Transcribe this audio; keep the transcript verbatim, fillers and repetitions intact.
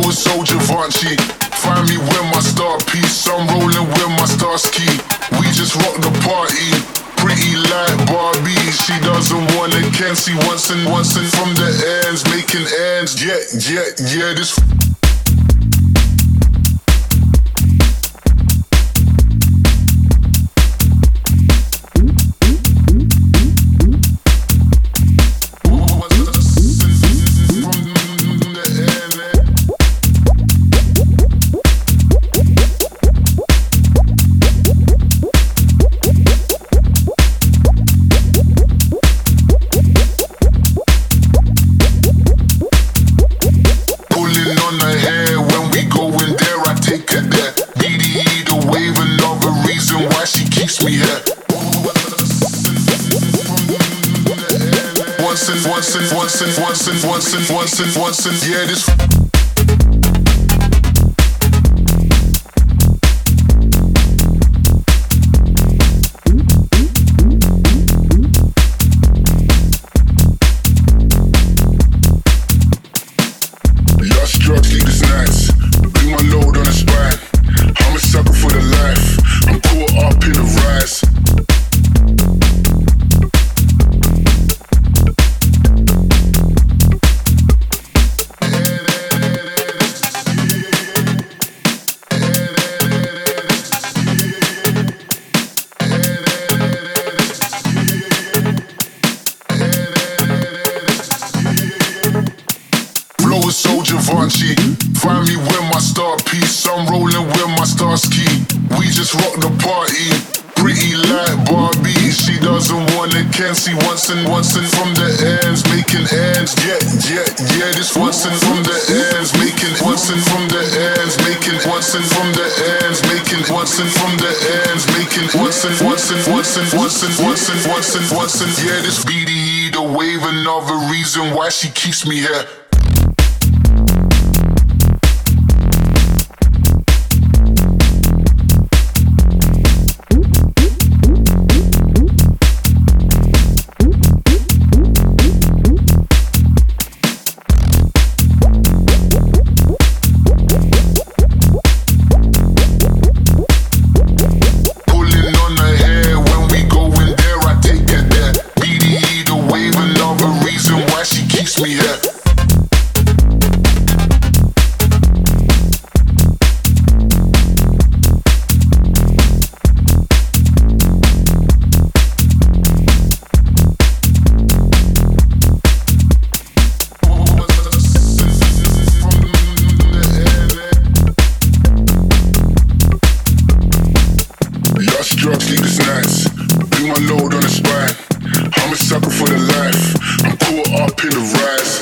is so Givenchy. Find me with my star piece. I'm rolling with my star ski. We just rock the party. Pretty like Barbie. She doesn't wanna can see once and once and from the ends, making ends. Yeah, yeah, yeah. This. Once and once and once and once and once and once and once and yeah, this. Lost drugs, sleepless nights. Bring my load on the spine. I'm a sucker for the life. I'm caught up in the rise. So Givenchy, find me with my star piece. I'm rolling with my star ski. We just rock the party. Pretty like Barbie. She doesn't wanna can see once and once and from the ends, making ends. Yeah, yeah, yeah. This once and from the ends, making once and from the ends, making once and from the ends, making once and from the ends, making once and once and once and once and once and once and once and yeah. This B D E, the wave, another reason why she keeps me here. Me here. Lost drugs, sleepless nights. Bring my load on the spine. I'm a sucker for the life. I'm caught up in the rise.